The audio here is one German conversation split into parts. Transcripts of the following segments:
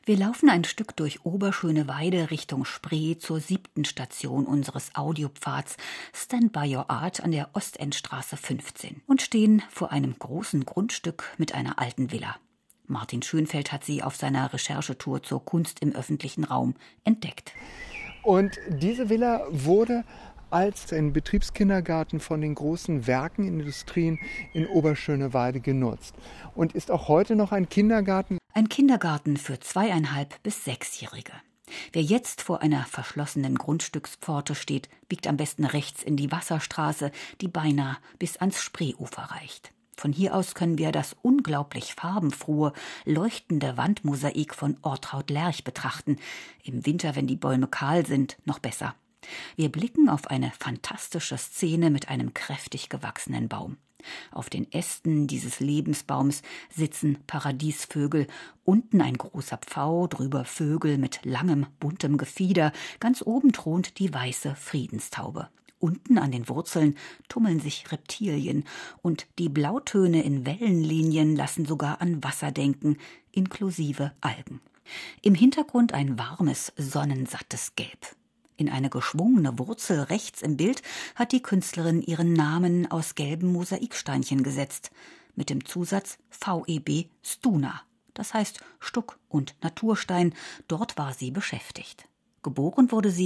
Wir laufen ein Stück durch Oberschöneweide Richtung Spree zur 7. Station unseres Audiopfads Stand by Your Art an der Ostendstraße 15 und stehen vor einem großen Grundstück mit einer alten Villa. Martin Schönfeld hat sie auf seiner Recherchetour zur Kunst im öffentlichen Raum entdeckt. Und diese Villa wurde als ein Betriebskindergarten von den großen Werken, Industrien in Oberschöneweide genutzt und ist auch heute noch ein Kindergarten. Ein Kindergarten für 2,5- bis 6-Jährige. Wer jetzt vor einer verschlossenen Grundstückspforte steht, biegt am besten rechts in die Wasserstraße, die beinahe bis ans Spreeufer reicht. Von hier aus können wir das unglaublich farbenfrohe, leuchtende Wandmosaik von Ortraud Lerch betrachten. Im Winter, wenn die Bäume kahl sind, noch besser. Wir blicken auf eine fantastische Szene mit einem kräftig gewachsenen Baum. Auf den Ästen dieses Lebensbaums sitzen Paradiesvögel, unten ein großer Pfau, drüber Vögel mit langem, buntem Gefieder, ganz oben thront die weiße Friedenstaube. Unten an den Wurzeln tummeln sich Reptilien und die Blautöne in Wellenlinien lassen sogar an Wasser denken, inklusive Algen. Im Hintergrund ein warmes, sonnensattes Gelb. In eine geschwungene Wurzel rechts im Bild hat die Künstlerin ihren Namen aus gelben Mosaiksteinchen gesetzt, mit dem Zusatz VEB Stuna, das heißt Stuck und Naturstein, dort war sie beschäftigt. Geboren wurde sie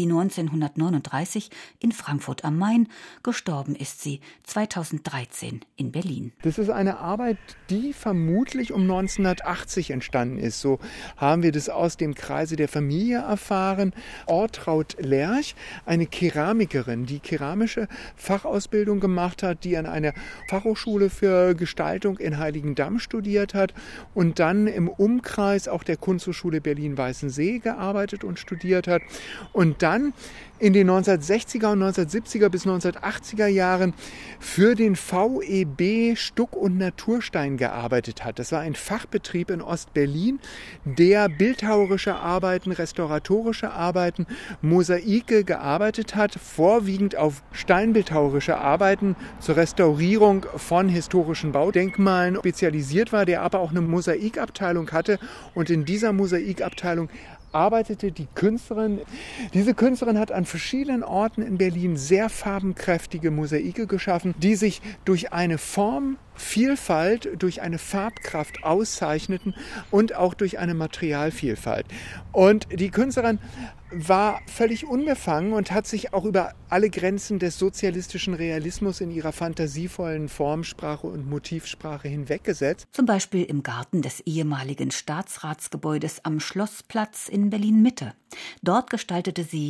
1939 in Frankfurt am Main, gestorben ist sie 2013 in Berlin. Das ist eine Arbeit, die vermutlich um 1980 entstanden ist. So haben wir das aus dem Kreise der Familie erfahren. Ortraud Lerch, eine Keramikerin, die keramische Fachausbildung gemacht hat, die an einer Fachhochschule für Gestaltung in Heiligendamm studiert hat und dann im Umkreis auch der Kunsthochschule Berlin-Weißensee gearbeitet und studiert hat. Und dann in den 1960er und 1970er bis 1980er Jahren für den VEB Stuck und Naturstein gearbeitet hat. Das war ein Fachbetrieb in Ostberlin, der bildhauerische Arbeiten, restauratorische Arbeiten, Mosaike gearbeitet hat, vorwiegend auf steinbildhauerische Arbeiten zur Restaurierung von historischen Baudenkmalen spezialisiert war, der aber auch eine Mosaikabteilung hatte. Und in dieser Mosaikabteilung arbeitete die Künstlerin. Diese Künstlerin hat an verschiedenen Orten in Berlin sehr farbenkräftige Mosaike geschaffen, die sich durch eine Formvielfalt, durch eine Farbkraft auszeichneten und auch durch eine Materialvielfalt. Und die Künstlerin war völlig unbefangen und hat sich auch über alle Grenzen des sozialistischen Realismus in ihrer fantasievollen Formsprache und Motivsprache hinweggesetzt. Zum Beispiel im Garten des ehemaligen Staatsratsgebäudes am Schlossplatz in Berlin-Mitte. Dort gestaltete sie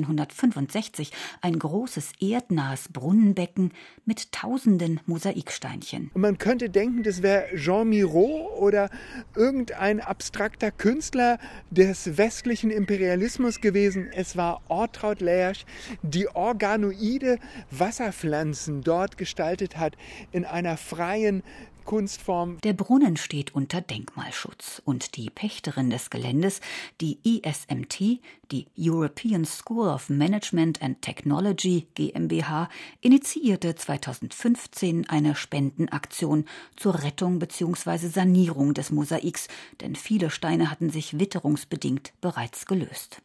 1965 ein großes erdnahes Brunnenbecken mit tausenden Mosaiksteinchen. Und man könnte denken, das wäre Jean Miro oder irgendein abstrakter Künstler des westlichen Imperialismus gewesen. Es war Ortraud Lerch, die organoide Wasserpflanzen dort gestaltet hat in einer freien Kunstform. Der Brunnen steht unter Denkmalschutz und die Pächterin des Geländes, die ESMT, die European School of Management and Technology GmbH, initiierte 2015 eine Spendenaktion zur Rettung bzw. Sanierung des Mosaiks, denn viele Steine hatten sich witterungsbedingt bereits gelöst.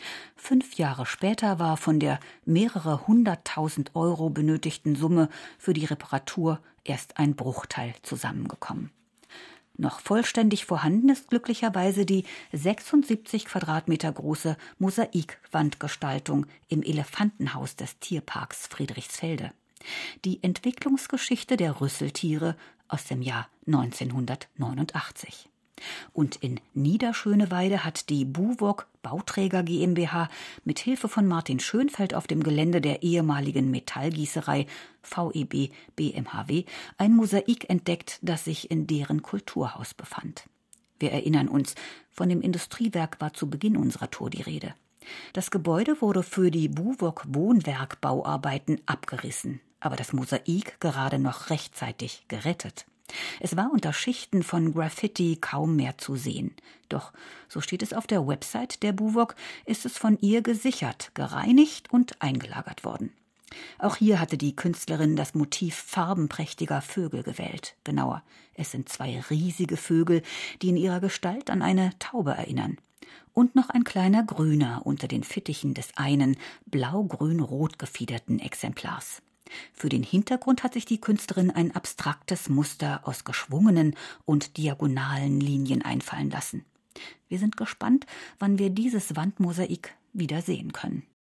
5 Jahre später war von der mehrere 100.000 € benötigten Summe für die Reparatur erst ein Bruchteil zusammengekommen. Noch vollständig vorhanden ist glücklicherweise die 76 Quadratmeter große Mosaikwandgestaltung im Elefantenhaus des Tierparks Friedrichsfelde. Die Entwicklungsgeschichte der Rüsseltiere aus dem Jahr 1989. Und in Niederschöneweide hat die Buwog Bauträger GmbH mit Hilfe von Martin Schönfeld auf dem Gelände der ehemaligen Metallgießerei VEB BMHW ein Mosaik entdeckt, das sich in deren Kulturhaus befand. Wir erinnern uns, von dem Industriewerk war zu Beginn unserer Tour die Rede. Das Gebäude wurde für die Buwog Wohnwerkbauarbeiten abgerissen, aber das Mosaik gerade noch rechtzeitig gerettet. Es war unter Schichten von Graffiti kaum mehr zu sehen. Doch, so steht es auf der Website der Buwog, ist es von ihr gesichert, gereinigt und eingelagert worden. Auch hier hatte die Künstlerin das Motiv farbenprächtiger Vögel gewählt. Genauer, es sind 2 riesige Vögel, die in ihrer Gestalt an eine Taube erinnern. Und noch ein kleiner Grüner unter den Fittichen des einen blau-grün-rot gefiederten Exemplars. Für den Hintergrund hat sich die Künstlerin ein abstraktes Muster aus geschwungenen und diagonalen Linien einfallen lassen. Wir sind gespannt, wann wir dieses Wandmosaik wieder sehen können.